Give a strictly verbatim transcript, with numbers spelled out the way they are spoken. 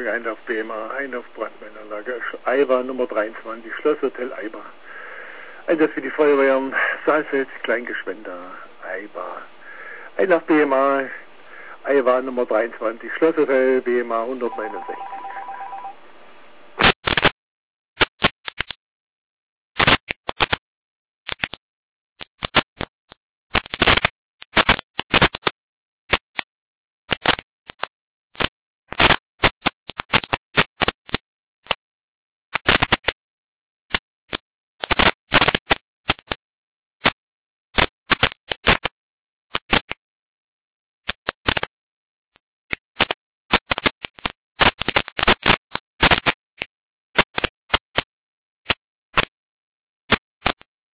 Hamburg, Einlauf B M A, Einlauf Brandmeldeanlage, Aiwa Nummer dreiundzwanzig, Schlosshotel Aiwa. Einsatz für die Feuerwehren, Saalfeld, Kleingeschwender, Aiwa. Einlauf B M A, Aiwa Nummer dreiundzwanzig, Schlosshotel B M A hundertneunundsechzig.